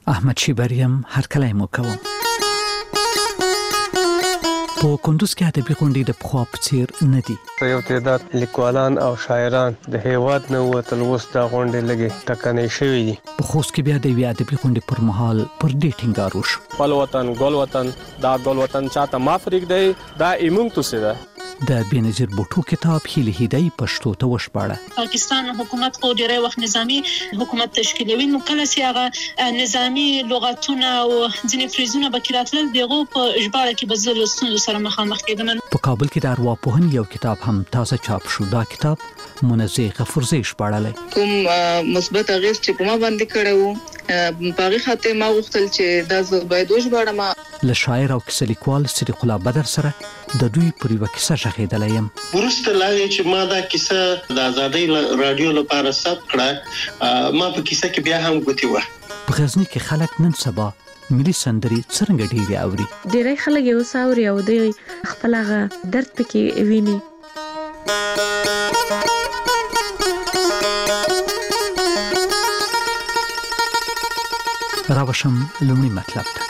احمد شیبریم هرکلی مو کوم. په کندوز کې ادبي غونډې د پخوا په څیر نه دي. یو تعداد لیکوالان او شاعران د هیواد نه وتل، اوس دا غونډې لږې ټکنۍ شوې دي. په خوست کې بیا د یوې ادبي غونډې پر مهال پر دې ټینګار وشو. خپل وطن ګل وطن، دا ګل وطن چاته ما پرېږدی، دا ایمونږ توسې ده. د بېنظیر بوټو کتاب هیلې هیدی پښتو ته وشپاړه. پاکستان حکومت خو ډېری وخت نظامی حکومت تشکیلوي، نو کله چې هغه نظامی لغتونه او ځینې فریزونه به کې راتلل، دغه په ژباړه کې به زه له ستونزو سره مخامخ کېدم. په کابل کې د ارواپوهنې یو کتاب هم تازه چاپ شو. دا کتاب منزه غفورزی ژباړلی. کوم مثبت اغېز چې په ما باندې کړی و، په هغې خاطر ما غوښتل چې دا زه باید وژباړم. له شاعر او کیسه لیکوال صدیق الله بدر سره د دوی پر یوه کیسه غږېدلی یم. وروسته لا چې ما دا کیسه د آزادۍ راډیو لپاره ثبت کړه، ما په کیسه کې بیا هم ګوتې وه. په غزني کې خلک نن سبا ملي سندرې څرنګه ډېرې اوري. ډېری خلک یې اوس اوري او دوی خپل هغه درد پکې ویني. راوشم لومړی مطلب ته.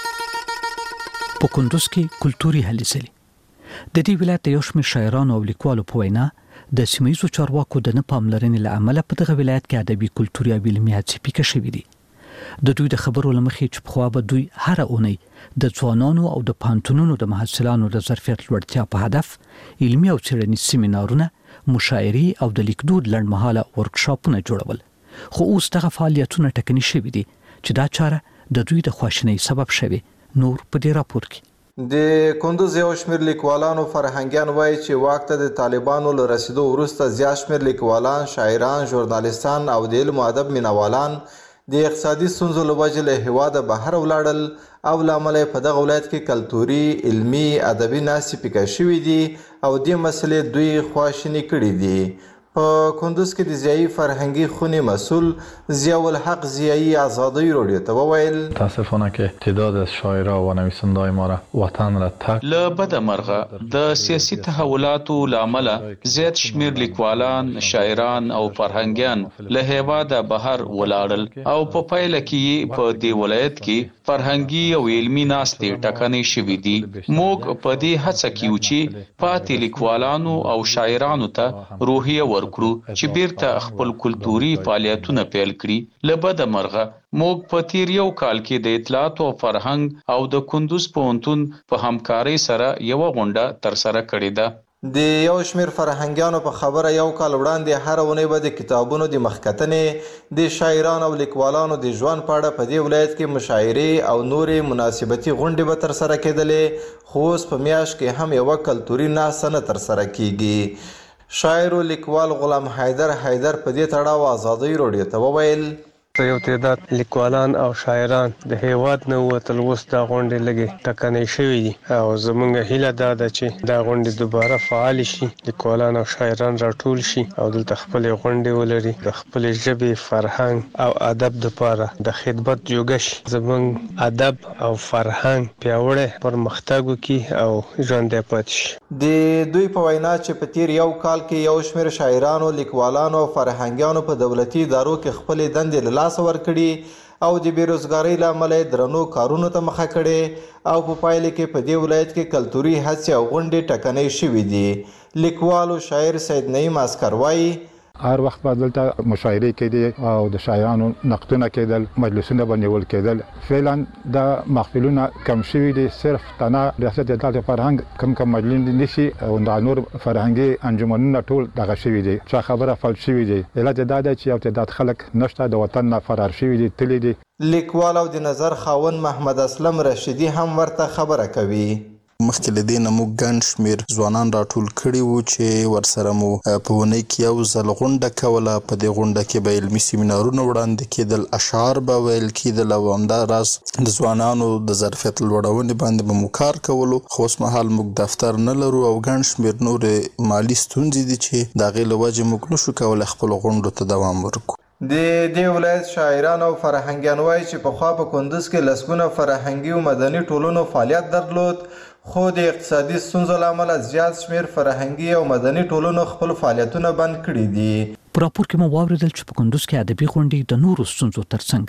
په کندوز کې کلتوري هلې ځلې. د دې ولایت یو شمېر شاعرانو او لیکوالو په وینا د سیمه ییزو چارواکو د نه پاملرنې له امله په دغه ولایت کې ادبي، کلتوري او علمي هڅې پیکه شوي دي. د دوی د خبرو له مخې چې پخوا به دوی هره اونۍ د ځوانانو او د پوهنتونونو د محصلانو د ظرفیت لوړتیا په هدف علمي او څېړنیز سیمینارونه، مشاعرې او د لیکدود لنډمهاله ورکشاپونه جوړول. خو اوس دغه فعالیتونه ټکني شوي دي چې دا چاره د دوی د خواشینۍ سبب شوي. نور په دې راپور کې د کندوز یو شمېر لیکوالانو فرهنګیان وایي چې واک ته د طالبانو له رسیدو وروسته زیات شمېر لیکوالان، شاعران، ژورنالیستان او د علم او ادب مینوالان د اقتصادي ستونزو له وجې له هېواده بهر ولاړل او له امله په دغه ولایت کې کلتوري، علمي، ادبي ناستې پیکه شوي دي او دې مسلې دوی خواشیني کړي دي. په کندوز کې د ضیایي فرهنګي خونې مسئول ضیاءالحق ضیایی آزادی راډیو ته وویل متاسفانه که تعداد از شاعرها و نویسنده‌های ما را وطن را ترک له بده مرغه د سیاسي تحولاتو له امله زیات شمېر لیکوالان، شاعران او فرهنګیان له هېواده بهر ولاړل او په پایله کې په دې ولایت کې فرهنګي او علمي ناستې ټکنۍ شوي دي. موږ په دې هڅه کې یو چې پاتې لیکوالانو او شاعرانو ته روحیه ورکړو چې بیرته خپل کلتوري فعالیتونه پیل کړي. له بده مرغه موږ په تیر یو کال کې د اطلاعات او فرهنګ او د کندوز پوهنتون په همکارۍ سره یوه غونډه ترسره کړې ده. د یو شمېر فرهنګیانو په خبره یو کال وړاندې هره اونۍ به د کتابونو د مخکتنې، د شاعرانو او لیکوالانو د ژوند په اړه په دې ولایت کې مشاعرې او نورې مناسبتي غونډې به ترسره کېدلې، خو اوس په میاشت کې هم یوه کلتوري ناسته نه ترسره کیږي. شاعر او لیکوال غلام حیدر په دې تړاو آزادۍ راډیو ته وویل یو تعداد لیکوالان او شاعران د هیواد نه وتل، اوس دا غونډې لږې ټکنۍ شوې دي او زموږ هیله دا ده چې دا غونډې دوباره فعال شي، لیکوالان او شاعران راټول شي او دلته خپلې غونډې ولري، د خپلې ژبې، فرهنګ او ادب دپاره د خدمت جوګه شي، زموږ ادب او فرهنګ پیاوړی پرمختګ وکړي او ژوندی پاتې شي. د دوی په وینا چې په تیر یو کال کې یو شمېر شاعرانو، لیکوالانو او فرهنګیانو په دولتي ادارو کې خپلې دندې له لاسه ورکړي او د بیروزګارۍ له امله درنو کارونو ته مخه کړې او په پایله کې په دې ولایت کې کلتوري هڅې او غونډې ټکنۍ شوي دي. لیکوال او شاعر سید نعیم عسکر وایي هر وخت به دلته مشاعرې کېدې او د شاعرانو نقدونه کېدل، مجلسونه به نیول کېدل. فعلا دا محفلونه کم شوي دي، صرف تنها ریاست اطلاعات فرهنګ کم مجلس نیسي او دا نور فرهنګي انجمنونه ټول دغه شوي دي، چا خبره فلج شوي دي. علت دا دی چې یو تعداد خلک نشته، د وطن نه فرار شوي دي، تللي دي. لیکوال او د نظر خاوند محمد اسلم رشیدي هم ورته خبره کوي. مخکې له دې نه موږ ګڼ شمېر ځوانان راټول کړي وو چې ورسره مو په اونۍ کې یو ځل غونډه کوله. په دې غونډه کې به علمي سیمینارونه وړاندې کېدل، اشعار به ویل کېدل او همداراز د ځوانانو د ظرفیت لوړونې باندې به مو کار کولو. خو اوس مهال موږ دفتر نه لرو او ګڼ شمېر نورې مالي ستونزې دي چې د هغې له وجې موږ نشو کولی خپلو غونډو ته دوام ورکړو. د دې ولایت شاعران او فرهنګیان وایي چې پخوا په کندوز کې لسګونه فرهنګي او مدني ټولنو فعالیت درلود، خو د اقتصادي ستونزو له امله زیات شمېر فرهنګي او مدني ټولنو خپل فعالیتونه بند کړي دي. په راپور کې مو واورېدل چې په کندوز کې ادبي غونډې د نورو ستونزو ترڅنګ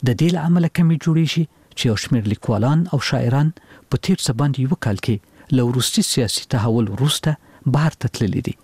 د دې لامل کمی جوړی شي چې یو شمېر لیکوالان او شاعران په تیر څه باندې یو کال کې لوروستي سیاسي تحول وروسته بهر ته تللي دي.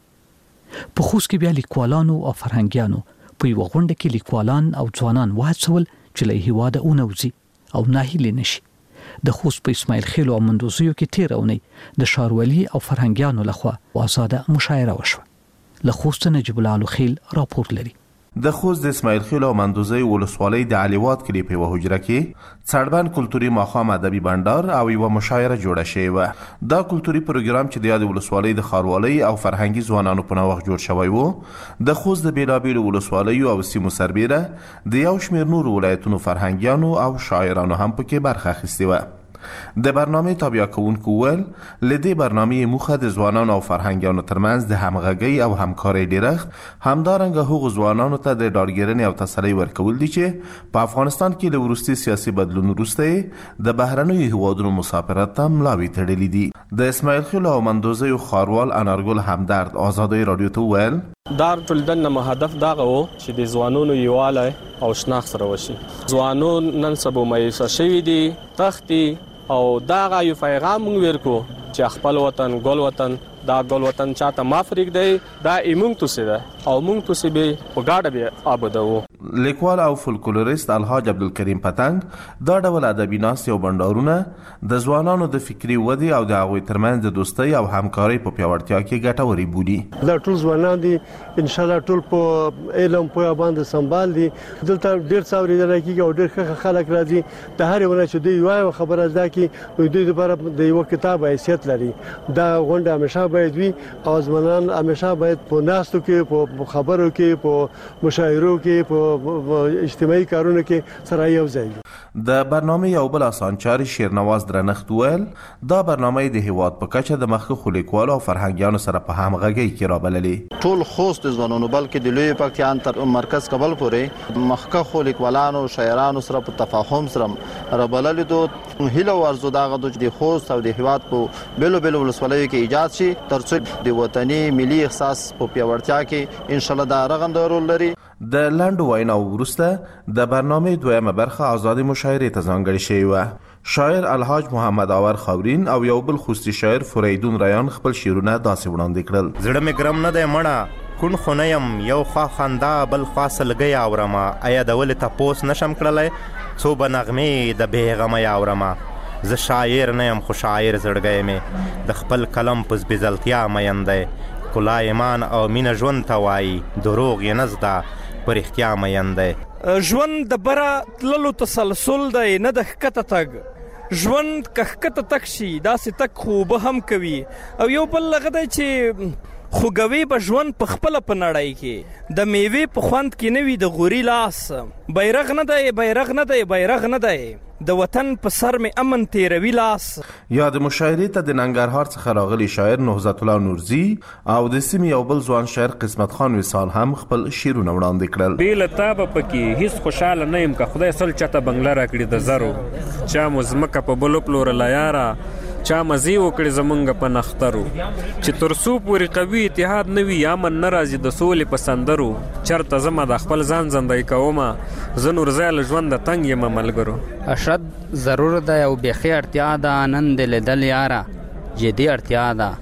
په خوست کې بیا لیکوالانو او فرهنګیانو په یو غونډه کې لیکوالان او ځوانان وهڅول چې له هیواده ونوځي او ناهیلي نشي. د خوست په اسماعیل خیل او مندوزیو کې تیر اونۍ د شاروالي او فرهنګیانو لخوا آزاده مشاعره وشوه. له خوست نجیب الله خیل راپور لري. د خوست د اسماعیل خیل او مندوزی ولسوالۍ د علیوات کلی په یوه حجره کې څړبن کلتوري ماښام ادبي بنډار او یوه مشاعره جوړه شوې وه. دا کلتوري پروګرام چې د یادې ولسوالۍ د ښاروالۍ او فرهنګي ځوانانو په نوښت جوړ شوی و، د خوست د بېلابېلو ولسوالیو او سیمو سربیره د یو شمېر نورو ولایتونو فرهنګیانو او شاعرانو هم پکې برخه اخیستې وه. د برنامه تابع کوونکو ول لدې برنامه موخه د ځوانانو او فرهنګیانو ترمنځ د همغږۍ او همکارۍ ډیرښت، همدارنګه هغو ځوانانو ته د ډاډګیرنې او تسلۍ ورکول دي چې په افغانستان کې له وروستي سیاسي بدلون وروسته د بهرنیو هیوادونو مسافرت ته ملاوې تړلي دي. د اسماعیل خیل او مندوزیو ښاروال انارګل همدرد ازادۍ راډیو ته وویل دا ټولدن نه هدف دا و چې د ځوانانو یووالی او شناخت سره وشي. ځوانان نن سبا مایوسه شوي دي، تښتي، او دا یو پیغام موږ ورکو چې خپل وطن ګل وطن دا ګل وطن چاته ما فریق دی، دا ایمونږ توسي ده او موږ توسي به په ګاډه به آبادو. لیکوال او فولکلوریست الحاج عبدالکریم پتنګ دا ډول ادبي ناستې او بنډارونه د ځوانانو د فکري ودې او د هغوی ترمنځ د دوستۍ او همکارۍ په پیاوړتیا کې ګټورې بولي. دا ټول ځوانان دي ان شاء الله ټول په علم په باندې سمبال دي. دلته ډېر څه اورېدل کېږي او ډېر ښه خلک راځي. د هر یو نه چې دوی وایي خبره ده کې دوی لپاره د یو کتاب حیثیت لري. دا غونډه همیشه باید وي او ځوانان همیشه باید په ناستو کې، په خبرو کې، په مشاعرو کې، په اجتماعي کارونو کې سره یو ځای. د برنامه یو بل اسانچار شیرنواز درنښت ویل دا برنامه د هیواد په کچه د مخکښو لیکوالو او فرهنګیانو سره په همغږۍ کې رابللې. ټول خوست ځوانانو بلکې د لوی پکتیان تر مرکز کابل پورې مخکښو لیکوالانو شاعرانو سره په تفاهم سره رابللې. دو هیله ورزو دغه د خوست او د هیواد په بیلو بیلو ولسوالیو کې ایجاد شي ترڅو د وطني ملي احساس په پیاوړتیا کې ان شاء الله دا رغنده رول لري. د لنډو ویناو وروسته د برنامه دویمه برخه آزادې مشاعرې ته ځانګړې شوې وه. شاعر الحاج محمد آور خاورین او یو بل خوستي شاعر فریدون ریان خپل شعرونه داسې وړاندې کړل. زړه مې ګرم نه دی مړه کون خو نه یم، یو خوا خندا بل خوا سلګۍ اورمه، ایا د ولې تپوس نشم کړلی څو به نغمې د بېغمۍ اورمه. زه شاعر نه یم خو شاعر زړګی مې د خپل قلم په زبېزلتیا مین دی. کلا ایمان او مینه ژوند ته وایي، دروغ یې نه زده په رښتیا مین دی. ژوند د بره تللو تسلسل دی نه د ښکته تګ. ژوند که ښکته تګ شي داسې تګ خو اوبه هم کوي. او یو بل هغه دی چې خوږوي به ژوند په خپله په نړۍ کې د میوې په خوند کې نه وي د غوري لاس. بیرغ نه دی، بیرغ نه دی، بیرغ نه دی، د وطن په سر مې امن تیروي لاس. یا د مشاعرې ته د ننګرهار څخه راغلی شاعر نهضت الله نورزي او د سیمې یو بل ځوان شاعر قسمت خان وصال هم خپل شعرونه وړاندې کړل. بې له تا به پکې هیڅ خوشحاله نه یم که خدای سل چاته بنګله راکړي د زرو، چا مو ځمکه په بلو پلورله یاره، چا مزې وکړې زمونږ په نخترو، چې تر څو پورې قوي اتحاد نه وي امن نه راځي د سولې په سندرو. چرته زما د خپل ځان زندۍ کومه، زه نورځی له ژونده تنګ یم ملګرو. اشد ضرور ده او بیخي اړتیا ده نن د لیدل یاره، جدي اړتیا ده.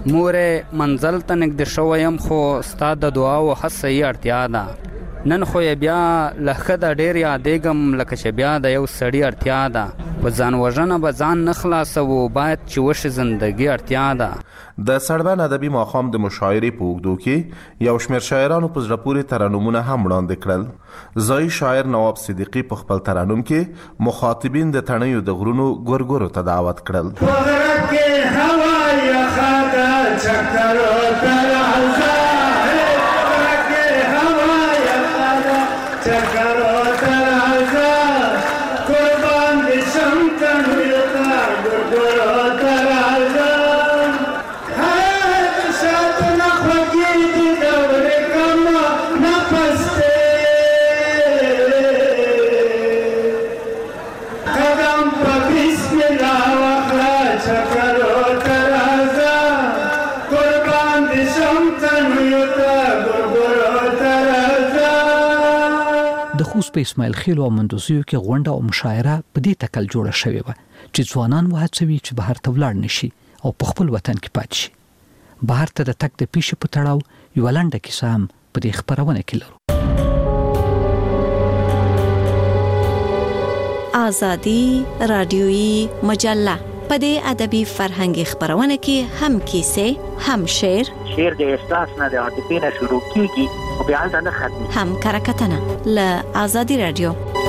مورې منزل ته نږدې شوی یم خو ستا د دعاو هڅه یې اړتیا ده. نن خو یې بیا له ښه د ډېر یادېږم لکه چې بیا د یو سړي اړتیا ده. په ځان وژنه به ځان نه خلاصوو، باید چې وشي زندګي اړتیا ده. د څړبن ادبي ماښام د مشاعرې په اوږدو کې یو شمېر شاعرانو په زړه پورې ترنمونه هم وړاندې کړل. ځایي شاعر نواب صدیقي په خپل ترنم کې مخاطبین د تڼیو د غرونو ګورګورو ته دعوت کړل. په اسماعیل خیل او مندوزیو کې غونډه او مشاعره په دې تکل جوړه شوې و چې ځوانان وهڅوي چې بهر ته ولاړ نشي او په خپل وطن کې پاتې شي. بهر ته د تک د پیښې په تړاو یو لنډه کیسه هم په دې خبرونه کې لرو. آزادی رادیویی مجله په دې ادبي فرهنګي خبرونه کې هم کیسې، هم شعر د احساس نه د عاطفې نه شروع کیږي او بیا نه ختمي، هم کرکټنه له آزادی رادیو.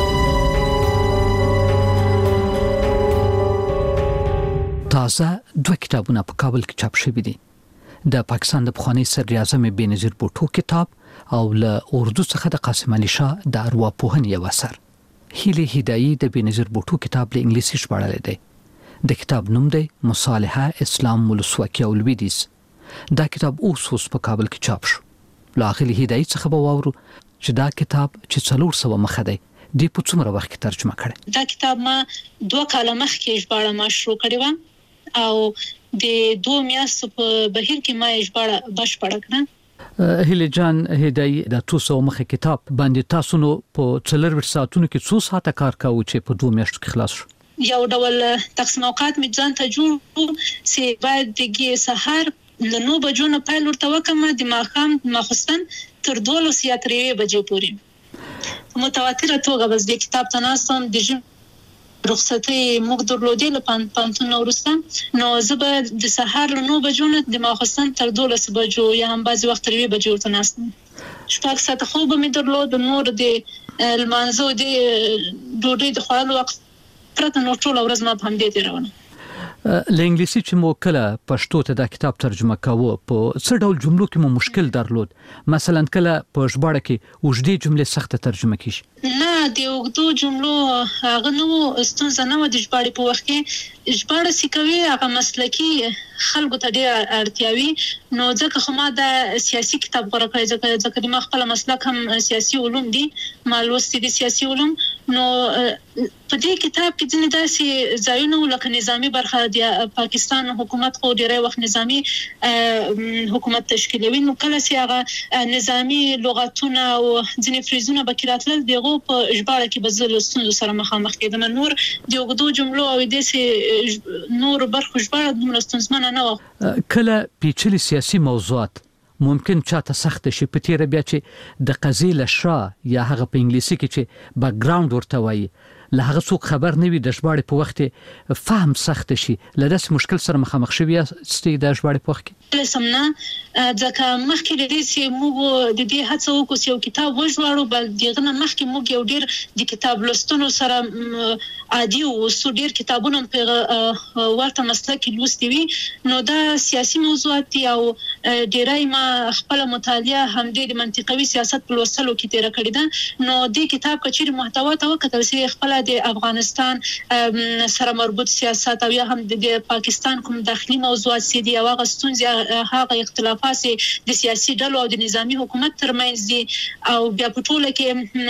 تازه 2 کتابونه په کابل کې چاپ شوي دي. د پاکستان د پخوانی صدر اعظم بېنظیر بوټو کتاب او له اردو څخه د قاسم علي شاه د ارواپوهنې یو اثر. هیلې هدایي د بېنظیر بوټو کتاب له انګلیسي ژباړلی دی. د کتاب نوم دی مصالحه اسلام ولسواکي او لویدیځ. دا کتاب اوس په کابل کې چاپ شو. له هیلې هدایي څخه به واورو چې دا کتاب چې 400 مخه دی د په څومره وخت کې ترجمه کړي. دا کتاب ما 2 کاله مخکې ژباړه ما شروع کړې و او د 2 میاشتو په بهیر کې ما ژباړه بشپړه کړه. هیله جان هدایي د 200 مخه کتاب باندې تاسو نو په 4 ساعتونو کې 2 ساعته کار کاوه چې په 2 میاشتو کې خلاص شو. یو ډول تقسیم اوقات می ځان ته جوړ چې باید د سحر له 9 بجو نه پیل ورته وکم د ماخستن تر 12 یا 3 بجې پورې متواتره توګه بس د کتاب تناسم د رخصتي موږ درلودې له پانتون ورسته نو زه د سحر له 9 بجو نه د ماخستن تر 12 بجو یا هم بعضي وخت 3 بجې ورته ناستم. شپږ ساعته خوب مې درلود، نور د المانزو د ډوډۍ د خوړلو وخت پرته نور ټول ورځ ما په همدې تیرونه. له انګلیسي چې مو کله پښتو ته دا کتاب ترجمه کاوه په څه ډول جملو کې مو مشکل درلود؟ مثلا کله په ژباړه کې وجدي جملې سخته ترجمه کیږي؟ نه د وګړو جملو هغه نو ستونزه نه و. د ژباړې په وخت کې ژباړه سیکوي هغه مسلکي خلکو ته ډېر اړتیاوي، نو ځکه خو ما د سیاسي کتاب غوړه کړی ځکه د ما خپل مسلک هم سیاسي علوم دي، ما لوستي دي سیاسي علوم. نو په دې کتاب کې ځینې داسې ځایونه لکه نظامی برخه د پاکستان حکومت خو ډېری وخت نظامی حکومت تشکیلوي، نو کله چې هغه نظامی لغتونه او ځینې فریزونه به کې راتلل دغه په ژباړه کې به زه له ستونزو سره مخامخ کېدم. نور د اوږدو جملو او داسې نور برخو ژباړه دومره ستونزمنه نه وه. کله پیچلي سیاسي موضوعات ممکن چاته سخت شي په تیره بیا چې د قضیې له شا یا هغه په انګلیسي کې چې بیک ګراوند ورته وایي له هغه څوک خبر نه وي د ژباړې په وخت فهم سخت شي، له داسې مشکل سره مخامخ شوي یاستئ د ژباړې په وخت کې؟ سمنه ځکه مخکې د دې چې موږ د دې هڅه وکړو چې یو کتاب وژباړو، بل دغه نه مخکې موږ یو ډېر د کتاب لوستلو سره عادي اوسو، ډېر کتابونه په ورته مسله کې لوستي وي. نو دا سیاسي موضوعات دي او ډېری ما خپل مطالعه هم د منطقوي سیاست په لوستلو کې تیر کړې ده. نو دې کتاب کچېر محتوا ته وکتل چې خپل د افغانستان سره مربوط سیاست او یا هم د پاکستان کوم داخلي موضوعات سي دي او هغه ستونزې هغه اختلافات د سیاسي ډلو او د نظامی حکومت ترمنځ دي او بیا په ټوله کې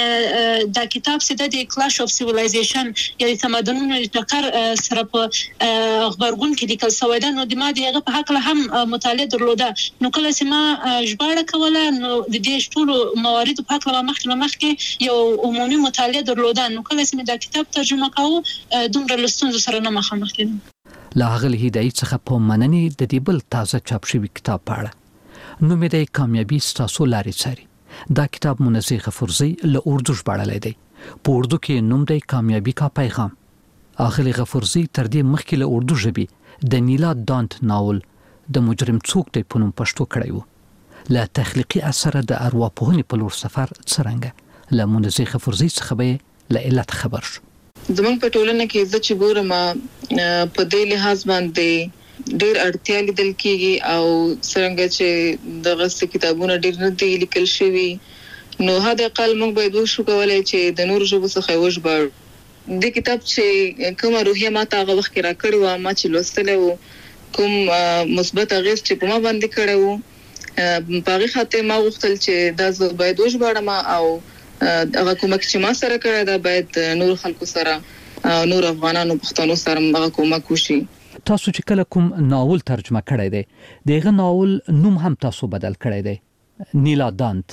دا کتاب سي د کلاش اف سیویلایزیشن یا د تمدنونو ټکر سره په خبرګون کې لیکل شوی ده. نو د ما دغه په حق له هم مطالعه درلوده. نو کله چې ما ژباړه کوله نو د دې ټول موارد په حق له مخکې یو عمومي مطالعه درلوده. نو کله چې دا کتاب ترجمه کاوه دومره لستونزو سره نه مخامخ کېدم. له هغه هدایي څخه په مننې د دې بل تازه چاپ شوی کتاب په اړه نوم یې د کامیابی ستاسو لارې څاري. دا کتاب منزه غفورزی له اردو ژباړلی دی. په اردو کې نوم دی کامیابی کا پیغام. اغلی غفورزی تر دې مخکې له اردو ژبې د نیلا دانت ناول د مجرم څوک دی په نوم پښتو کړی و. له تخلیقي اثر د ارواپوهنې په لور سفر څرنګه له منزه غفورزی څخه به له علت خبر شو. زمونږ په ټولنه کې زه چې ګورم په دې لحاظ باندې ډېر اړتیا لیدل کېږي او څرنګه چې دغه کتابونه ډېر نه دي لیکل شوي، نو حد اقل موږ باید وشو کولی چې د نورو ژبو څخه وژباړو. دې کتاب چې کومه روحیه ما ته هغه وخت کې راکړې وه، ما چې لوستلی و، کوم مثبت اغېز چې په ما باندې کړی و، په هغې خاطر ما غوښتل چې دا زه باید وژباړم او هغه کومک چې ما سره کړی دا باید نور خلکو سره نور افغانانو پښتنو سره هغه کومک وشي. تاسو چې کله کوم ناول ترجمه کړی دی دغه ناول نوم هم تاسو بدل کړی دی، نیلا دانت.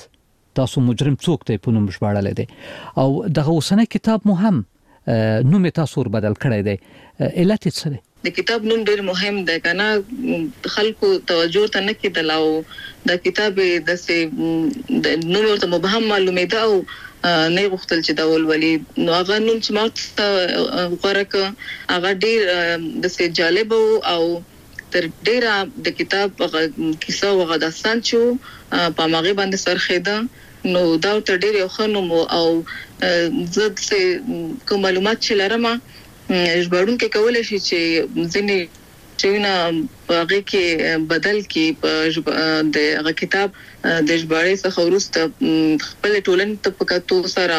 تاسو مجرم څوک دی په نوم ژباړل دي او دغه اوسنۍ کتاب مو هم نوم تاسو ور بدل کړی دی علت څه دی؟ د کتاب نوم ډیر مهم دی کنه خلکو توجه ته نه کېدل او د کتاب د نوم ورته مبهم معلومه ده او نه غوښتل چې دا ولولي نو هغه نوم چې ما غوړک هغه ډیر د جالب او تر ډیره د کتاب کیسه او غداستان چې په ماغي باندې سرخېده نو دا تر ډیر یو خنوم او زد سه کوم معلومات چې لرم ژباړون کې کولای شي چې ځینې چېونه هغه کې بدل کې په د هغه کتاب د ژباړې څخه وروسته خپل ټولنې ته پکاتو سره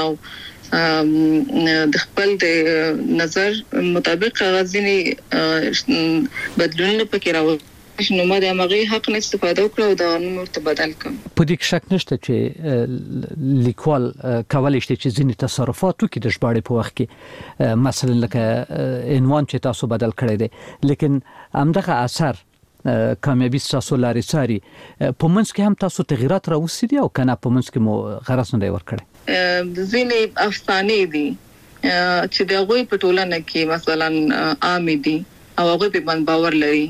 د خپل د نظر مطابق هغه ځینې بدلونونه پکې راوړل نو ما د هغه حق نه استفاده وکړه او دا نوم ورته بدل کړم. په دې شک نشته چې لیکوال کولای شي چې ځینې تصرفاتو کې د ژباړې په وخت کې مثلا لکه عنوان چې تاسو بدل کړی دی لیکن همدغه اثر کامیابی تاسو لاري ساري په منځ کې هم تاسو تغیرات راوستي دي او کنه په منځ کې مو غرض نه دی ورکړی؟ ځینې افسانې دي چې د هغوی په ټولنه کې مثلا عام دي او هغوی په باندې باور لري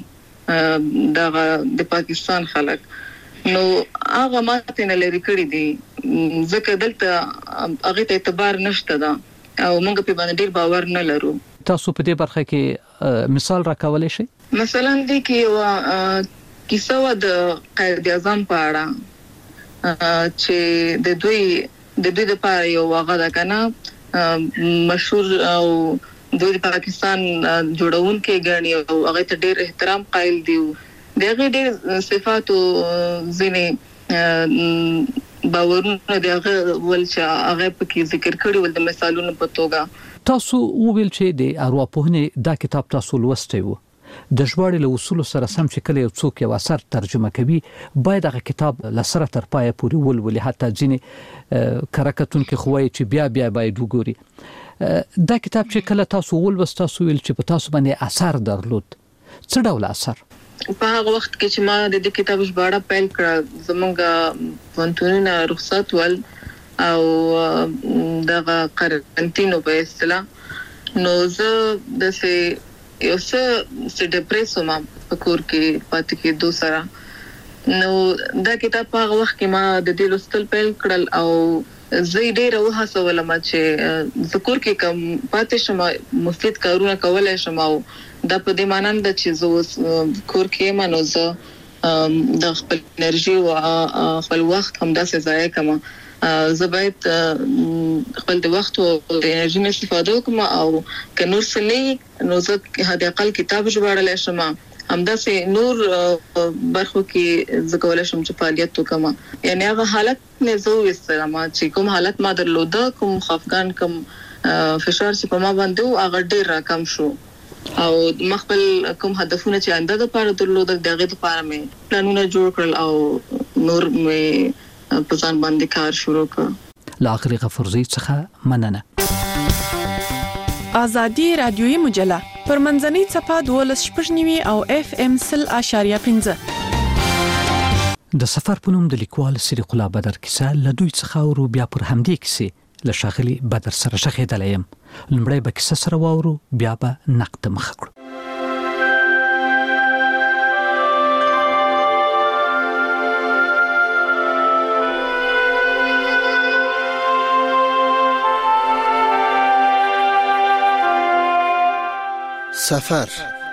د پاکستان خلک نو هغه ماته نه لري کړی دي ځکه دلته هغه ته اعتبار نشته دا او موږ په باندې ډیر باور نه لرو. تاسو په دې برخه کې مثال راکولای شئ؟ مثلا د کې کیسه د قائد اعظم په اړه چې د دوی د پاره یو هغه دا کنه مشهور او د پاکستان جوړون کې غني او هغه ته ډېر احترام قائل دي دغه ډېر صفات او ځینې باورونه دغه ولچا هغه په ذکر کړي ول د مثالونو په توګه تاسو وویل چې د ارواپوهنې دا کتاب تاسو لوستی وو د ژباړې له اصول سره سم چې کله یو څوک یو اثر ترجمه کوي باید هغه کتاب لسره تر پایه پورې ولولي حتی ځینې کرکټون کې خوای چې بیا باید وګوري. دا کتاب چې کله تاسو ولوست تاسو ویل چې په تاسو باندې اثر درلود څه ډول اثر؟ په هغه وخت کې چې ما د دې کتاب ژباړه پیل کړه زمونږ پونتونه رخصت ول او دغه قرنټینو په اصطلاح نو زه د یو څه ډیپریسو ما په کور کې پاتې کې دوسرا نو دا کتاب په هغه وخت کې ما د دې لوستل پیل کړل او زه ډېر وهڅولم چې ذکر کې کم پاتې شم مفید کارونه کولای شم او دا په دې معنی ده چې زه کور کې منو زه د خپل انرژي او خپل وخت هم داسې ضایع کوم زه باید خپل د وخت او د انرژي استفاده وکم او که نور څه نه نو زه هدا اقل کتاب ژباړلی شم همداسې نور برخو کې زه کولای شم چې فعالیت وکم یعنی هغه حالت نه زه وستم چې کوم حالت ما درلوده کوم خفګان کوم فشار چې په ما باندې هغه ډیر راکم شو او مخبل کوم هدفونه چې انده د پاره درلوده دغه د پاره مې پلانونه جوړ کړل او نور مې په ځان باندې کار شروع کړ. لا اخري غفرزي څخه مننه. آزادی رادیویی مجله پر منځنۍ صفحه 12.9 او FM 0.5 د سفر په نوم د لیکوال صدیق الله بدر کیسه له دوی څخه ورو بیا پر همدې کیسه له شاغلي بدر سره شخېدل یم لمړی به کیسه سره واورو بیا به نقد مخ کړو. سفر.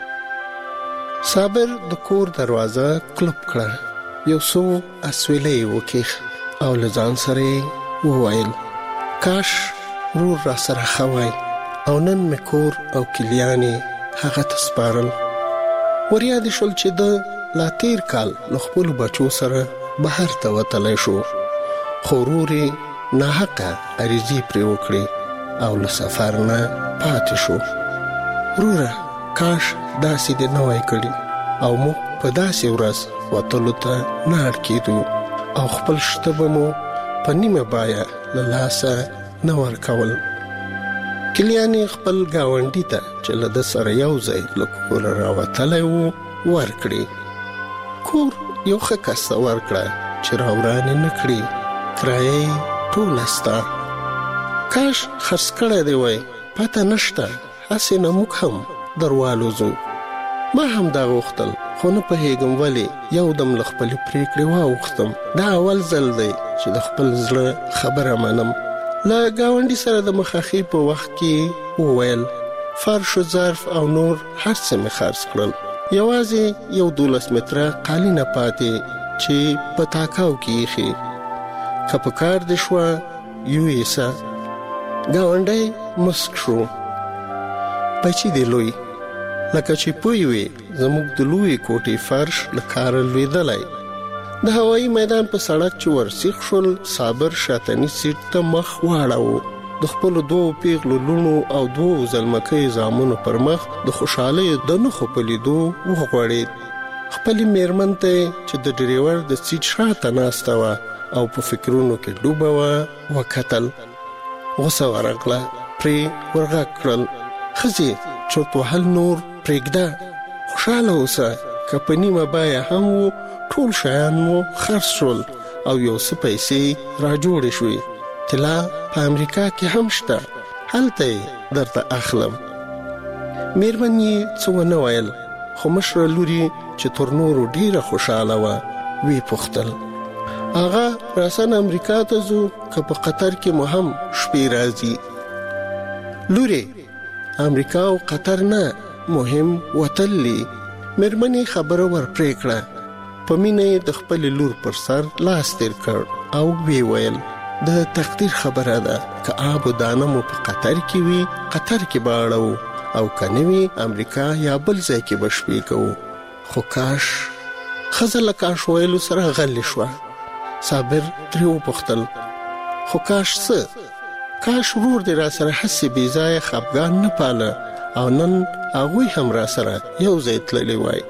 صابر د کور دروازه کلپ کړه یو څو اسویلې وکیخ او لزان سره وویل کاش ورور را سره خوای او نن مې کور او کلیانې هغه تسپارل وریا دي شول چې د لا تیر کال له خپل بچو سره بهر ته وتلی شو خو ورور نه حقه اریزي پرې وکړي او له سفر نه پاتې شو. وروره کاش داسې دې نه وای کړي او موږ په داسې ورځ وتلو ته نه اړ کېدو او خپل شته به مو په نیمه بایه له لاسه نه ورکول. کلیانې خپل ګاونډي ته چې له ده سره یو ځای له کوره راوتلی و ورکړي. کور یو ښه کس ته ورکړه چې راورانې نه کړي کرایه ټول استا کاش خرڅ کړی دی وای پته نشته هسې نه موږ هم دروالوزو ما هم دا غوښتل خو نه پوهېږم ولې یو دم له خپلې پرېکړې واوښتم دا اول ځل دی چې د خپل زړه خبره منم له ګاونډي سره د مخاخي په وخت کې وویل فرش و ظرف او نور هر څه مې خرڅ کړل یوازې یو 12 متره قالینه پاتې چې په تاکاو کې ایښې که په کار دې شوه یویسه ګاونډی مسک شو بچی دی لوی لکه چې پوی وي زموږ د لوی کوټې فرش له کاره لوېدلی د هوایي میدان په سړک چې ورسیخ شول صابر شاتني سیټ ته مخ واړاوه د خپلو 2 پیغلو لوڼو او 2 زلمکیو زامنو پر مخ د خوشحالۍ د نښو په لیدو وغوړېد خپلې میرمن ته چې د ډریور د سیټ شاته ناسته وه او په فکرونو کې ډوبه وه وکتل غوسه ورغله پرې ورغږ کړل ښځې چوت وهل نور پرېږده خوشحاله اوسه که په نیمه بیه هم و ټول شیان مو خرڅ شول او یو څه پیسې راجوړې شوې طلا په امریکا کې هم شته هلته یې درته اخلم میرمن یې څه ونه ویل خو مشره لوري چې تر نورو ډیره خوشحاله وه وی پوښتل آغا راسن امریکا ته ځو که په قطر کې مو هم شپې راځي لوري امریکا او قطر نه مهم وتلی میرمنې خبره ورپرې کړه په مینه د خپل لور پر سر لاس تیر کړ او وی ویل د تقدیر خبره ده که آب و دانه مو په قطر کې وي قطر کې باړو او کنه وي امریکا یا بل ځای کې بشپې کوو خو کاش ښځه له کاش ویلو سره غلې شوه صابر ترې وپوښتل خو کاش څه کاش ورور دې را سره هسې بې ځایه خفګان نه پاله او نن هغوی هم را سره یو ځای تللی وای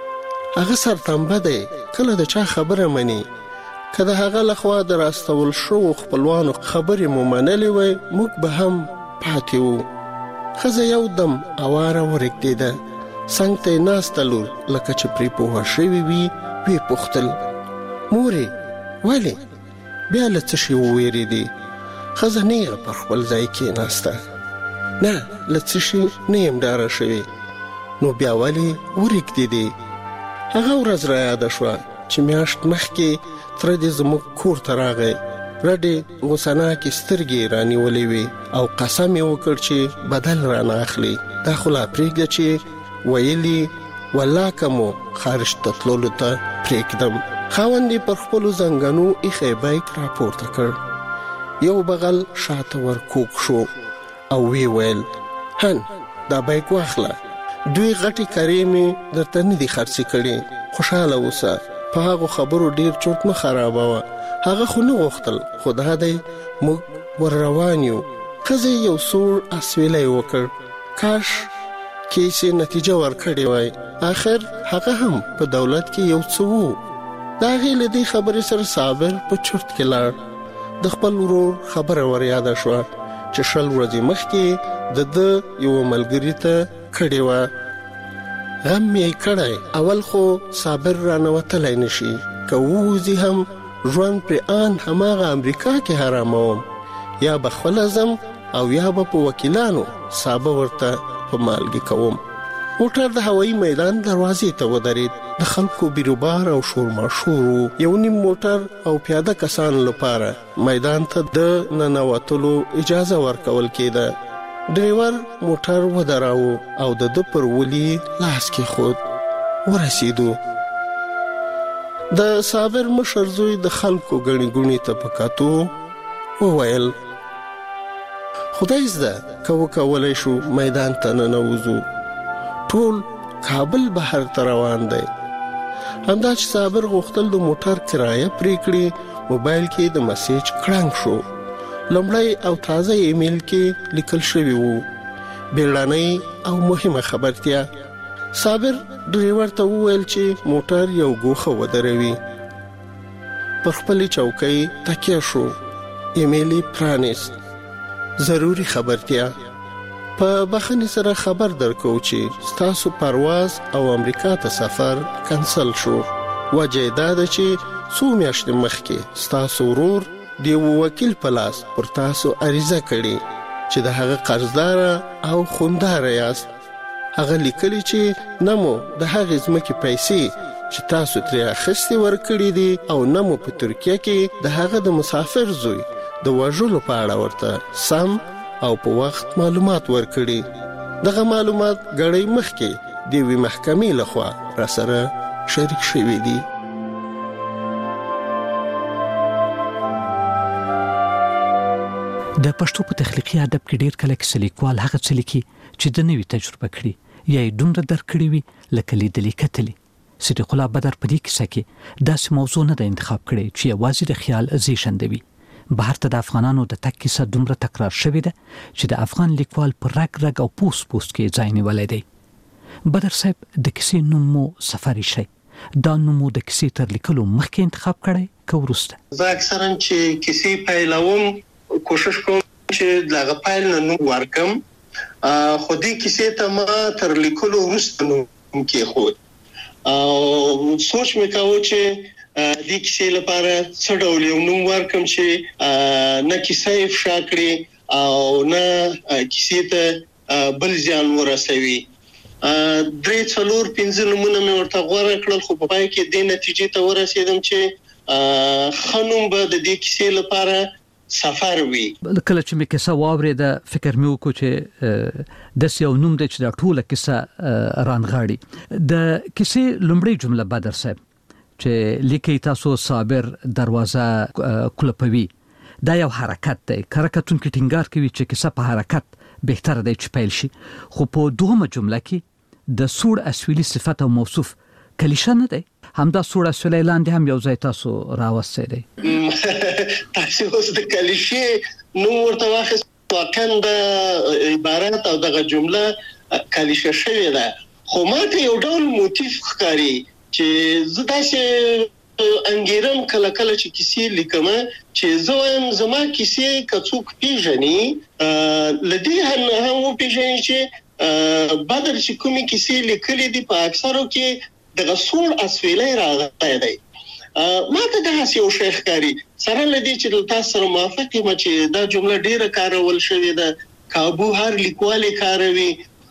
هغه سرتنبه دی کله د چا خبره مني که د هغه لخوا د راستول شوو خپلوانو خبرې مو منلې وای موږ به هم پاتې وو ښځه یو دم اواره ورږدېده څنګ ته یې ناسته لور لکه چې پرې پوهه شوې وي ویې پوښتل مورې ولې بیا له څه شي وویرېدې ښځه نیغه پر خپل ځای کېناسته نه له څه شي نه یم ډاره شوې نو بیا ولې ورږدېدې هغه ورځ را یاده شوه چې میاشت مخکې تره دې زموږ کور ته راغی رډې غوسناکې سترګې یې رانیولې وې او قسم یې وکړ چې بدل رانه اخلي دا خو لا پرېږده چې ویلي والله که مو خارج ته تللو ته پرېږدم خاوند یې پر خپلو زنګنو ایښی بیک راپورته کړ یو بغل شاته ورکوک شو او وی ویل هن دا بیک واخله دوی غټي کرې مې درته نه دي خرڅې کړې خوشحاله اوسه په هغو خبرو ډیر چورت مه خرابوه هغه خو نه غوښتل خو دا دی موږ ور روان یو ښځې یو سوړ اسویلی وکړ کاش کیسې نتیجه ورکړې وای آخر هغه هم په دولت کې یو څه وو د هغې له دې خبرې سره صابر په چورت کې لاړ د خپل ورور خبره ور یاده شوه چې 20 ورځې مخکې د ده یو ملګري ته کړې وه غم یې کړی اول خو صابر رانوتلی نشي که ووځي هم ژوند پرې آن هماغه امریکا کې حراموم یا به خپله ځم او یا به په وکیلانو سابه ورته په مالګې کوم موټر د هوایي میدان دروازې ته ودرېد د خلکو بیروبار او شورماشور یو نیم موټر او پیاده کسانو لپاره میدان ته د ننوتلو اجازه ورکول کېده ډریور موټر ودراوه او د ده پر ولي لاس کې خود ورسېدو د صابر مشر زوی د خلکو ګڼې ګوڼې ته په کتو وویل خدای زده که وکولی شو میدان ته ننوځو ټول کابل بهر ته روان دی همدا چې صابر غوښتل د موټر کرایه پرې کړي موبایل کې د مسیج کړنګ شو لومړی او تازه ایمیل کې لیکل شوی وو بیړنۍ او مهمه خبرتیا صابر ډریور ته وویل چې موټر یو ګوښه ودروي پر خپلې چوکۍ تکیه شو ایمیل یې پرانیست ضروري خبرتیا په بخښنې سره خبر درکو چې ستاسو پرواز او امریکا ته سفر کنسل شو وجه دا ده چې څو میاشتې مخکې ستاسو ورور د یو وکیل په لاس پر تاسو عریضه کړې چې د هغه قرضدار او خوندار یاست. هغه لیکلی چې نه مو د هغې ځمکې پیسې چې تاسو ترې اخیستې ورکړي دي او نه مو په ترکیه کې د هغه د مسافر زوی د وژلو په اړه ورته سم او په وخت معلومات ورکړي. دغه معلومات ګړی مخکې د یوې محکمې لخوا راسره شریک شوي دي. د پښتو په تخلیقي ادب کې ډېر کله کیسه لیکوال هغه څه لیکي چې د نوې تجربه کړي یا یې دومره درک کړي وي لکه لیدلي کتلي. صدیق الله بدر په دې کیسه کې داسې موضوع نه ده انتخاب کړې چې یوازې د خیال زیږندوي. بهر ته د افغانانو د تک کیسه دومره تکرار شوې ده چې د افغان لیکوال په رګ رګ او پوس پوس کې ځای نیولی دی. بدر صاحب د کیسې نوم مو سفر شي. دا نوم مو د کیسې تر لیکلو مخکې انتخاب کړی که وروسته؟ زه اکثرا چې کیسې پیلوم کوشش کوم چې دغه پیل نه نوم ورکم، خو دې کیسې ته ما تر لیکلو وروسته نوم کېښود او سوچ مې کاوه چې دې کیسې لپاره څه ډول یو نوم ورکم چې نه کیسه یې افشا کړي او نه کیسې ته بل زیان ورسوي. 3-4-5 نومونه مې ورته غوره کړل، خو په پای کې دې نتیجې ته ورسېدم چې ښه نوم به د دې کیسې لپاره سفر وی. کله چې مې کیسه واورېده فکر مې وکړ چې داسې یو نوم دی چې دا ټوله کیسه رانغاړي. د کیسې لومړۍ جمله بدر صاحب چې لیکي تاسو صابر دروازه کلپوي، دا یو حرکت دی. کله کتونکي ټینګار کوي چې کیسه په حرکت بهتره دی چې پیل شي، خو په دوهمه جمله کې د سوړ اسویلي صفت او موصوف کلیشه نه دی. همدا سوړ اسویلي لاندې هم یو ځای تاسو راوستي دی. تاسو اوس د کلیشه نو ورته واخیست، واقعا د عبارت او دغه جمله کلیشه شوې ده، خو ماته یو ډول موتیف ښکاري چې زه داسې انګیرم کله کله چې کیسې لیکم چې زه وایم زما کیسې که څوک پیژني لدې هم وپیژني چې بدر چې کومې کیسې لیکلې دي په اکثرو کې دغه سوړ اسویلی راغلی دی. ما ته داسې یو شی ښکاري، سره له دې چې تاسو سره موافق یم چې دا جمله ډېره کارول شوې ده، کابو هر لیکوال یې کاروي.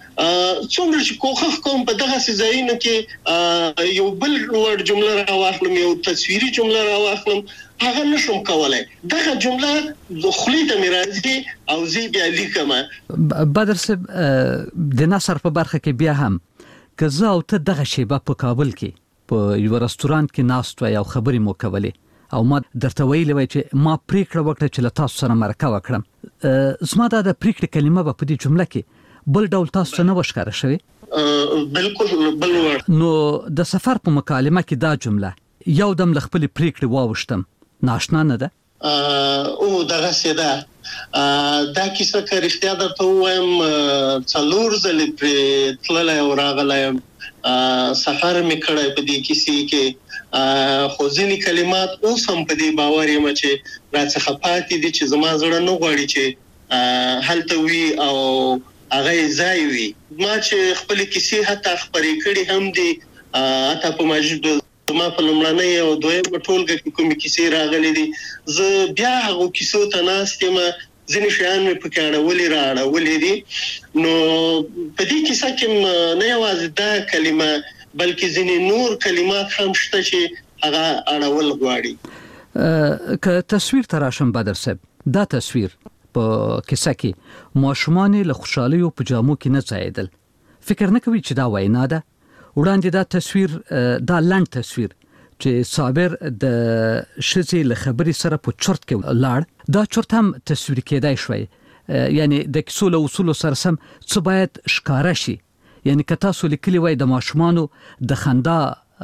څومره چې کوښښ کوم په دغسې ځایونو کې یو بل وړ جمله راواخلم، یو تصویري جمله راواخلم، هغه نشم کولی. دغه جمله خولې ته مې راځي او زه بیا لیکم. بدر صاحب د نثر په برخه کې بیا هم که زه او ته دغه شیبه په کابل کې په یو رستورانت کې ناست وای او خبرې مو کولې او ما درته ویلي وای چې ما پریکړه وکړه چې له تاسو سره مرکه وکړم، زما دا د پریکړې کلمه به په دې جمله کې بل ډول تاسو ته نه وښکاره شوې؟ بالکل بل وړ. نو د سفر په مکالمه کې دا جمله یو دم له خپلې پریکړې واوښتم ناشنا نه ده؟ او دغسې ده. دا کیسه که رښتیا درته ووایم 4 ځلې پرې تللی او راغلی یم، سفر مې کړی په دې کیسې کې، خو ځینې کلمات اوس هم په دې باور یم چې راڅخه پاتې دي چې زما زړه نه غواړي چې هلته وي او هغه یې ځای وي. ما چې خپلې کیسې حتی خپرې کړي هم دي، حتی په مجید زما په لومړنۍ او دویمه ټولګه کې کومې کیسې راغلي دي، زه بیا هغو کیسو ته ناست یم، ځینې شیان مې پکې اړولي دي. نو په دې کیسه کې نه یوازې دا کلمه بلکې ځینې نور کلمات هم شته چې هغه اړول غواړي. که تصویر ته راشم بدر صاحب، دا تصویر په کیسه کې ماشومان له خوشحالیو په جامو کې نه ځایېدل. فکر نه کوي چې دا وینا ده؟ وړاندې دا تصویر، دا لنډ تصویر چې صابر د ښځې له خبرې سره په چرت کې لاړ، دا چرت هم تصویر کېدای شوی، یعنی د کیسو له اصولو سره سم څه باید ښکاره شي. یعنی که تاسو لیکلي وای د ماشومانو د خندا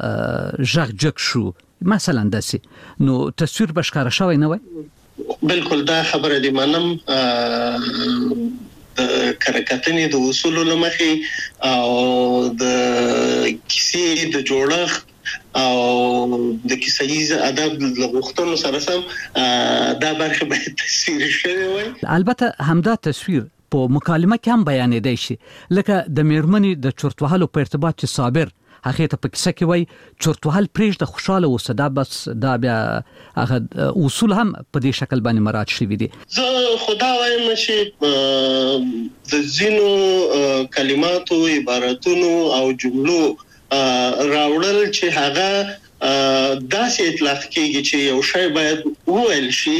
غږ جګ شو مثلا داسې، نو تصویر به ښکاره شوی نه وای؟ بالکل دا خبره دی، منم د کرکټنې د اصولو له مخې او د کیسې د جوړښت او د کیسه‌ییز ادب له غوښتنو سره سم دا برخه باید تصویر شوی وای. البته همدا تصویر په مکالمه کې هم بیانېدای شي، لکه د میرمنې د چرت وهلو په ارتباط چې صابر هغه ته په کیسه کې وای چورتوهل پرېږده خوشاله اوسه. دا بس دا بیا هغه اصول هم په دې شکل باندې مراعات شوي دي. زه خدا وایم چې د ځینو کلماتو عبارتونو او جملو راوړل چې هغه داسې اطلاق کېږي چې یو شی باید وویل شي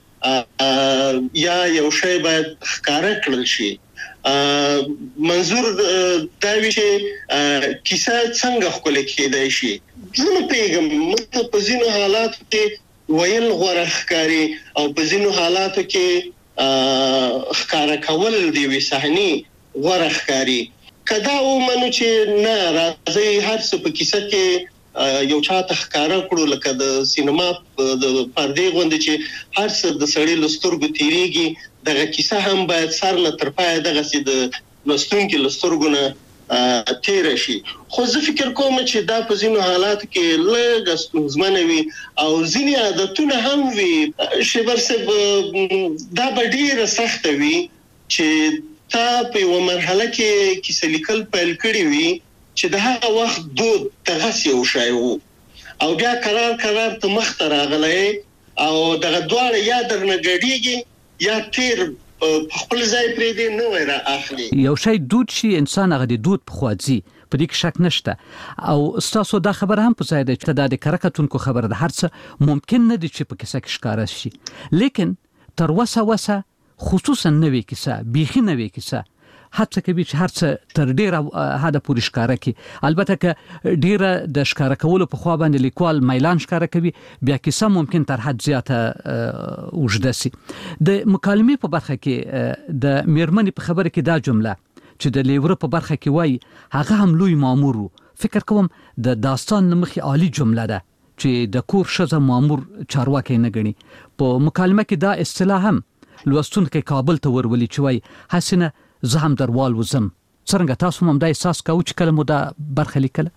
یا یو شی باید ښکاره کړل شي. منظور دا وی چې کیسه څنګه خپل کېدای شي. زه نه پیغام مته په ځینو حالاتو کې ویل غوړه ښکاری او په ځینو حالاتو کې ښکارا کول دی وی صحنه غوړه ښکاری. کدا ومنو چې نه راځي هر څه په کیسه کې یو چاته ښکارا کړو لکه د سینما د پردې غوندې چې هر څه د سړی لسترګو تیریږي. دغه کیسه هم باید سر نه تر پای دغه سي د لستونکو لسترګونه تیر شي. خو زه فکر کوم چې دا په ځینو حالاتو کې لږ ستونزمن وي او ځینې عادتونه هم وي. شیبر صاحب دا به ډیره سخته وي چې تا په یو مرحله کې کیسه لیکل پیل کړی وي چې د هغه وخت دود دغه یو شی وو او بیا قرار ته مخ ته راغلی او دغه دواړه یا درنه ګډیږي یا تیر خپل ځای پرې دی نه وای را اخلي. یو شی دود شي انسان هغه د دود په خوځي په دې کې شک نشته. او تاسو دا خبره هم په ځای ده چې د کرکټونکو خبره ده هر څه ممکن نه دي چې په کیسه کې ښکاره شي. لیکن تر وسه خصوصا نوې کیسه بیخي نوې کیسه هڅه کوي چې هر څه تر ډیره حد پورې ښکاره کړي. البته که ډیره د ښکاره کولو په خوا باندې لیکوال میلان ښکاره کوي بیا کیسه ممکن تر حد زیاته اوږده شي. د مکالمې په برخه کې د میرمنې په خبره کې دا جمله چې د لیوره په برخه کې وایي هغه هم لوی مامور وو. فکر کوم د داستان مخې عالی جمله ده چې د کور ښځه مامور چارواکي نه ګڼي. په مکالمه کې دا اصطلاح هم لوستونکي کابل ته ورولي چې وایي حسنه زه هم دروال وزم. څنګه تاسو هم دا احساس کوئ چې کله مو دا برخه لیکله؟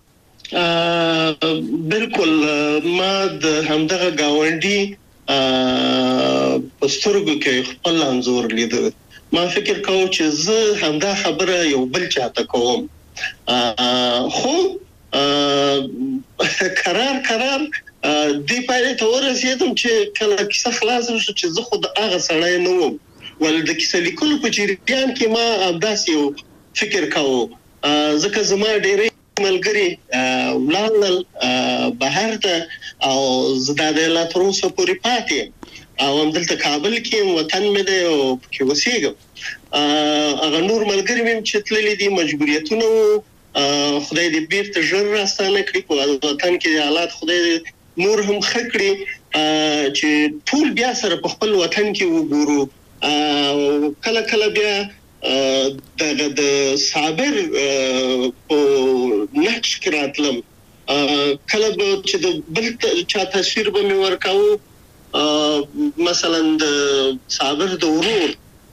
بالکل ما د همدغه گاونډي پسترګو کې خپل انزور لیدل. ما فکر کوم چې زه همدا خبره یو بل چاته کوم. خو قرار دی پاره ته ورسېدم چې کله کیسه خلاص شو چې زه خود هغه سړی نه وم. ول د کیسه لیکلو په جریان کې ما ابداس یو فکر کاوه ځکه زما ډېرې ملګری ولال بهر ته او زداده لا تر اوسه پورې پاتې او هم دلته کابل کې وطن مې دی او کې وسیږم. هغه نور ملګری مې چې تللي دي مجبوریتونه خدای دې بیرته ژر راستانه کړي په وطن کې حالات خدای دې نور هم خکړي چې ټول بیا سره په خپل وطن کې وګورو. کله بیا د صابر په نقش کې راتلم کله چې د بل چا تصویر به مې ورکاو مثلا د صابر د ورور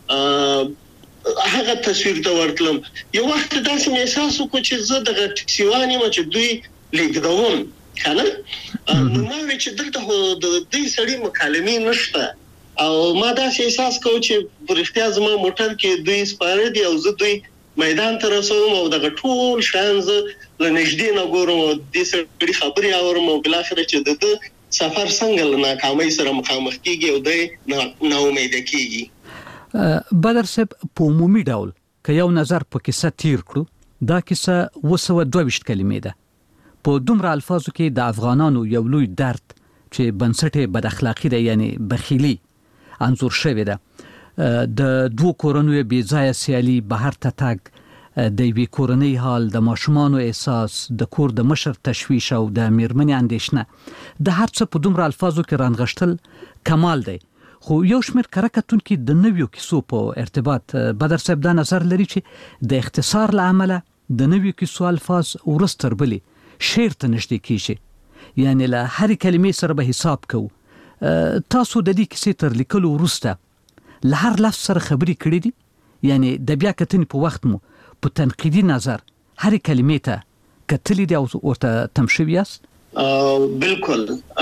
هغه تصویر ته ورتلم. یو وخت داسې احساس وکړ چې زه د ټکسیواني ما چې دوی لیکدوم کنه نو ما وی چې دلته د دې سړي مکالمې نشته او ما دا احساس کوم چې پرختیا زما موټر کې دوی سپاره دي او زه دوی میدان ته رسوم او دغه ټول شانز لنږدې نه ګورم او د سړي خبري اورم او بل اخر چې د سفر څنګه ناکامۍ سره مخامخ کیږي او د نا امید کیږي. بدر صاحب په عمومي ډول که یو نظر په کیسه تیر کړو دا کیسه 222 کلمې ده. په دومره الفاظو کې د افغانانو یو لوی درد چې بنسټ بد اخلاقی ده یعنی بخیلی انزور شوی ده. د دوه کورنیو بې ځایه سیالي بهر ته تګ د یوې کورنۍ حال د ماشومانو احساس د کور د مشر تشویش او د میرمنې اندېښنه د هر څه په دومره الفاظو کې رانغښتل کمال دی. خو یو شمېر کرکټونکي د نویو کیسو په ارتباط بدر صاحب دا نظر لري چې د اختصار له امله د نویو کیسو الفاظ ورځ تر بلې شعر ته نږدې کیږي. یعنی له هرې کلمې سره به حساب کوو. تاسو د دې کیسې تر لیکلو وروسته له هر لفظ سره خبرې کړې دي؟ یعنی د بیا کتنې په وخت مو په تنقیدي نظر هرې کلمې ته کتلې دي او ورته تم شوي یاست؟ بالکل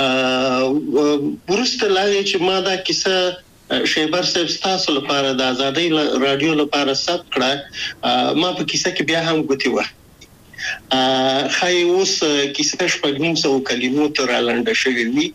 ورسته لاغې چې ما دا کیسه شیبر صاحب ستاسو لپاره د آزادۍ رادیو لپاره ثبت کړه ما په کیسه کې بیا هم ګوتې وه خای اوس کیسه شپږم سو کلمو تر لاندې شوی وي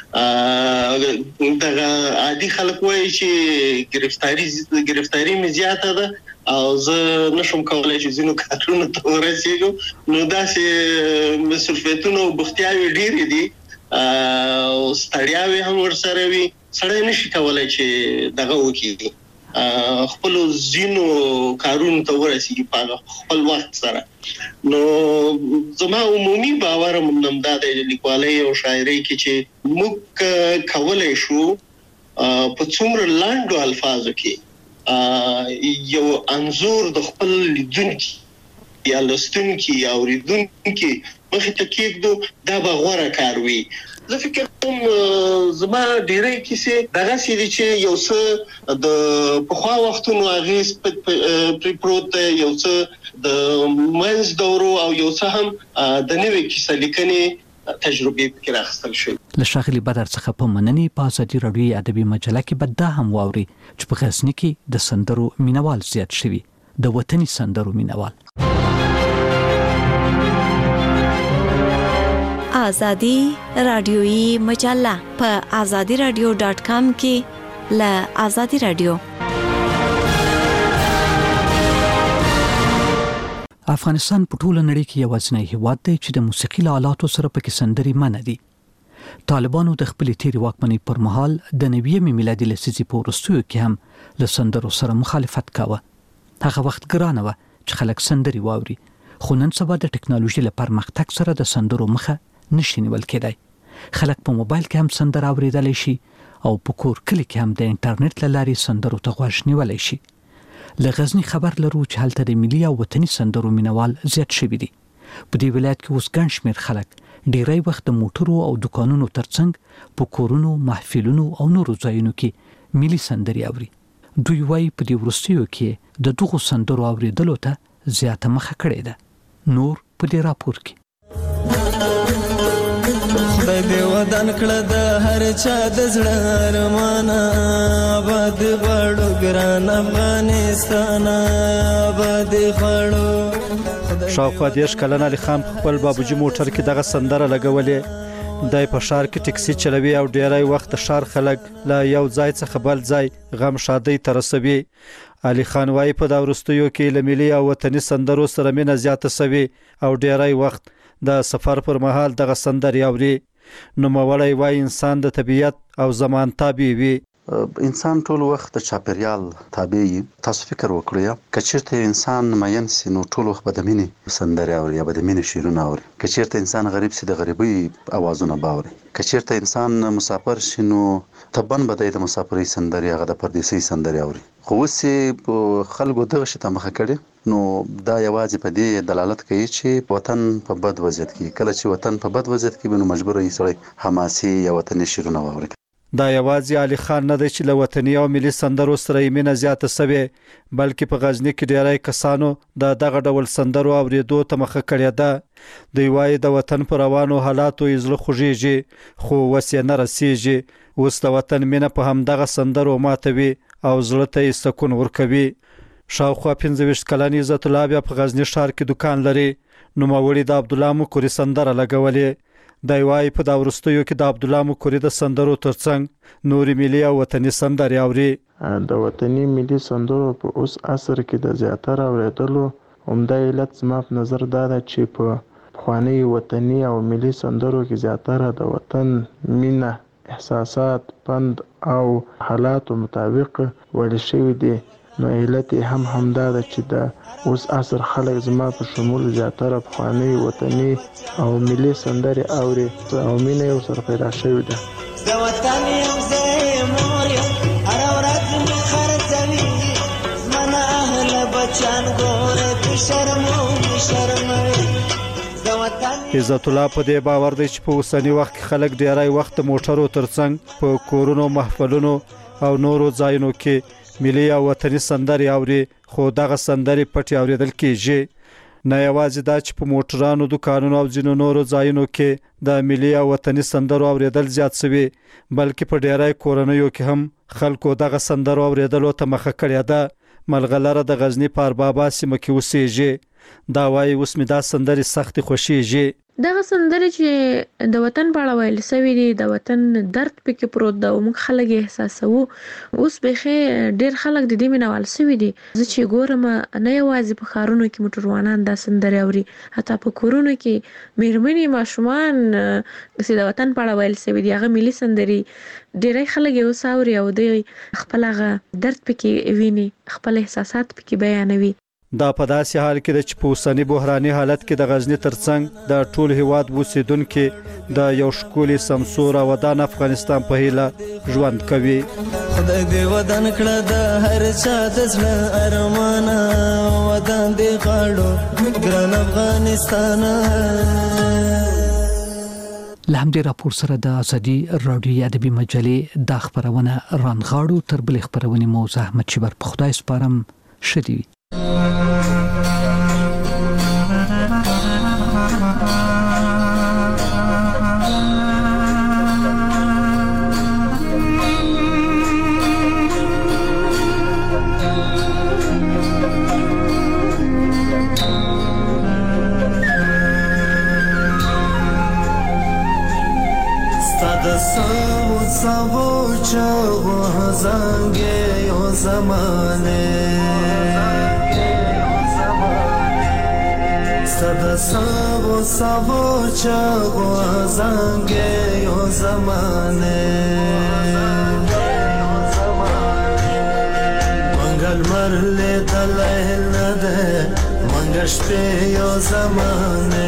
دغه عادي خلک وایي چې گرفتاری مې زیاته ده او زه نشم کولای چې زینو کارونو ته ورسېږم نو داسې مسؤلیتونه او بختیاوي ډېرې دي او ستړیاوي هم ورسره وي سړی نشي کولای چې دغه وکړي خپل زینو کارونو ته ورسېږي په خپل وخت سره نو زما عمومي باور هم دا دی لیکوالۍ او شاعرۍ کې چې موږ کولای شو په څومره لاندو الفاظو کې یو انزور د خپل لیدونکي یا لوستونکي یا اوریدونکي مخې ته کېږدو دا به غوره کار وي زه فکر کوم زما ډېرې کیسې دغسې دي چې یو څه د پخوا وختونو اغېز پرې پروت دی یو څه د منځ دورو او یو څه هم د نوې کیسه لیکنې تجربې پکې راخیستل شوي له ښاغلي بدر څخه په مننې په ازادي راډیو ادبي مجله کې به دا هم واوري چې په غزني کې د سندرو مینوال زیات شوي د وطني سندرو مینوال ازادي راډیوي مجله په azadiradio.com کې له ازادي راډیو افغانستان په ټوله نړۍ کې یوازینی هیواد دی چې د موسیقي له آلاتو سره پکې سندرې منع دي. طالبانو د خپلې تیرې واکمنۍ پر مهال د 90 میلادي لسیزې په وروستیو کې هم له سندرو سره مخالفت کاوه. هغه وخت ګرانه وه چې خلک سندرې واوري، خو نن سبا د ټکنالوژي له پرمختګ سره د سندرو مخه نشي نیول کېدای. خلک په موبایل کې هم سندره اورېدلی شي او په کور کلي کې هم د انټرنیټ له لارې سندرو ته غوږ نیولی شي. له غزني خبر لرو چې هلته د ملي او وطني سندرو مینوال زیات شوي دي. په دې ولایت کې اوس ګڼ شمېر خلک ډېری وخت د موټرو او دکانونو ترڅنګ په کورونو، محفلونو او نورو ځایونو کې ملي سندرې اوري. دوی وایي په دې وروستیو کې د دغو سندرو اورېدلو ته زیاته مخه کړې ده. نور په دې راپور کې خدای دې ودان کړه د هر چا د زړه ارمانه آباد غواړو ګران افغانستان آباد غواړو. شاوخوا 10 کلن علي خان خپل بابوجي موټر کې دغه سندره لګولې. دای په ښار کې ټکسي چلوي او ډیری وخت ښار خلک له یو ځای څخه بل ځای غم شادۍ ته رسوي. علي خان وايي په دا وروستیو کې له ملي او وطني سندرو سره مینه زیاته سوي او ډیری وخت د سفر پر مهال دغه سندرې اوري. نوموړی وايي انسان د طبیعت او زمان تابع وي. انسان ټول وخت د چاپیریال تابع وي. تاسو فکر وکړئ که چیرته انسان مین سي نو ټول وخت به د مینې سندرې اوري یا به د مینې شعرونه اوري. که چیرته انسان غریب سي د غریبۍ اوازونه به اوري. که چیرته انسان مسافر شي نو طبعا به د مسافرۍ سندرې هغه د پردیسۍ سندرې اوري. خو اوس خلکو دغه شی ته مخه کړي نو دا یوازې په دې دلالت کوي چې وطن په بد وضعیت کې کله چې وطن په بد وضعیت کې نو مجبور یې سړی حماسي یا وطني شعرونه واوري. دا یوازې علي خان نه دی چې له وطني او ملي سندرو سره یې مینه زیاته سوې بلکې په غزني کې ډیری کسانو د دغه ډول سندرو اورېدو ته مخه کړې ده. دوی وایي د وطن په روانو حالاتو یې زړه خوږېږي خو وس یې نه رسېږي. اوس د وطن مینه په همدغه سندرو ماتوي او زړه ته یې سکون ورکوي. شاوخوا 25 کلن عزت الله بیا په غزني ښار کې دکان لري. نوموړي د عبدالله مکوري سندره لګولې. دی وايي په دا وروستیو کې د عبدالله مکوري د سندرو ترڅنګ نورې ملي او وطني سندرې اوري. د وطني ملي سندرو په اوس عصر کې د زیاتره اورېدلو عمده علت زما په نظر دا ده چې په پخواني وطني او ملي سندرو کې زیاتره د وطن مینه، احساسات، پند او حالاتو مطابق ویل شوي دي. نو علت هم همدا ده چې د اوس عصر خلک زما په شمول زیاتره پخواني وطني او ملي سندرې اوري او مینه یې ورسره پیدا شوې ده. د وطن یم زه مور یم هره ورځ مې خرڅوي زمانه اهل بچیان ګوره که شرموي شرموي. عزت الله په دې باور دی چې په اوسني وخت کې خلک ډیری وخت د موټرو ترڅنګ په کورونو، محفلونو او نورو ځایونو کې ملي او وطني سندرې اوري خو دغه سندرې پټې اورېدل کېږي. نه یوازې دا چې په موټرانو، دکانونو او ځینو نورو ځایونو کې د ملي او وطني سندرو اورېدل زیات شوي بلکې په ډیری کورنیو کې هم خلکو دغه سندرو اورېدلو ته مخه کړې ده. ملغلره د غزني په اربابا سیمه کې اوسېږي. دا وایي اوس مې دا سندرې سختې خوښیږي. دغه سندرې چې د وطن په اړه ویل سوي دي، د وطن درد پکې پروت ده او موږ خلک یې احساسوو. اوس بیخي ډېر خلک د دې مینوال سوي دي. زه چې ګورم نه یوازې په ښارونو کې موټروانان دا سندرې اوري، حتی په کورونو کې مېرمنې، ماشومان چې د وطن په اړه ویل سوي دي، هغه ملي سندرې ډېری خلک یې اوس اوري او دوی خپل هغه درد پکې ویني، خپل احساسات پکې بیانوي. دا په داسې حال کې ده چې په اوسني بحراني حالت کې د غزني ترڅنګ د ټول هیواد اوسیدونکي د یو ښکلي سمسور او ودان افغانستان په هیله ژوند کوي. خدای دې ودان کړه د هر چا د زړه ارمانه، ودان دې غواړو ګران افغانستان. له همدې راپور سره د ازادي راډیو ادبي مجلې دا خبرونه رانغاړو. تر بلې خبرونې مو زه احمد شیبر په خدای سپارم. ښه دې وي. سبو چاو زنگه و زمانه صدا سبو چاو زنگه و زمانه منگل مرلی دلیل نده منگش پیو زمانه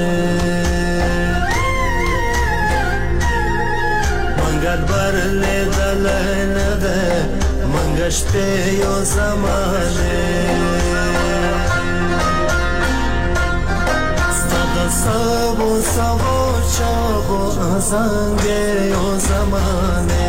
منگل برلی دلیل نده منگش پیو زمانه سبو چاو زنگه و زمانه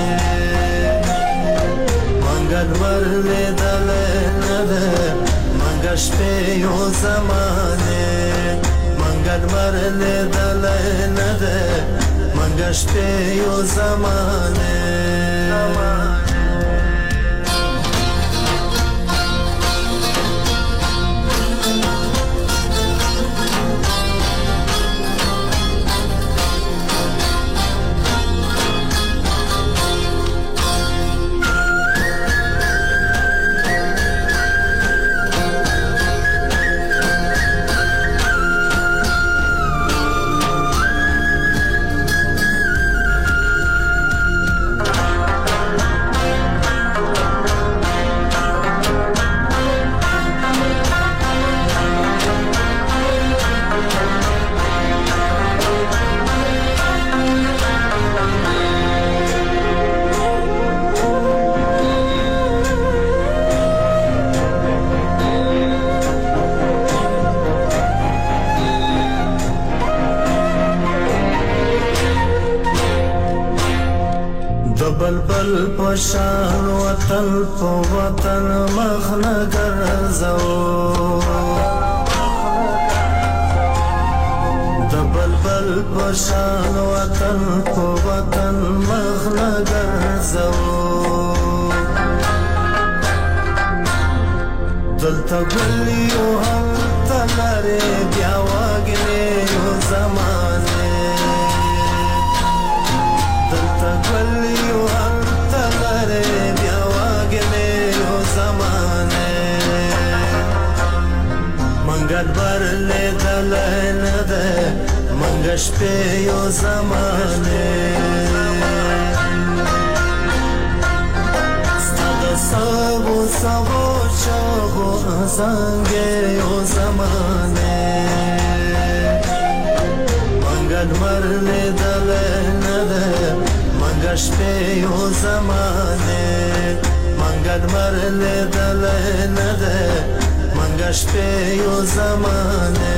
منگل مرلی دلیل نده منگش پیو زمانه منگل مرلی دلیل نده منگش پیو زمانه بلبل پشان وطن په وطن مخنه ګرځو د بلبل پشان وطن په وطن مخنه ګرځو دلته ګلیو هم تلاره بیا واګنه یو زمانه دلته ګلیو منگل برلی دلیل نده منگش پیو زمانه ستاده سبو چاو زنگه و زمانه منگل برلی دلیل نده منگش پیو زمانه منگل برلی دلیل نده منگش پیو زمانه